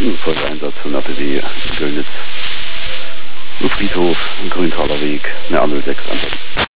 Folgeeinsatz von APW Göllnitz, Friedhof, Grüntaler Weg, eine A06 Antwort.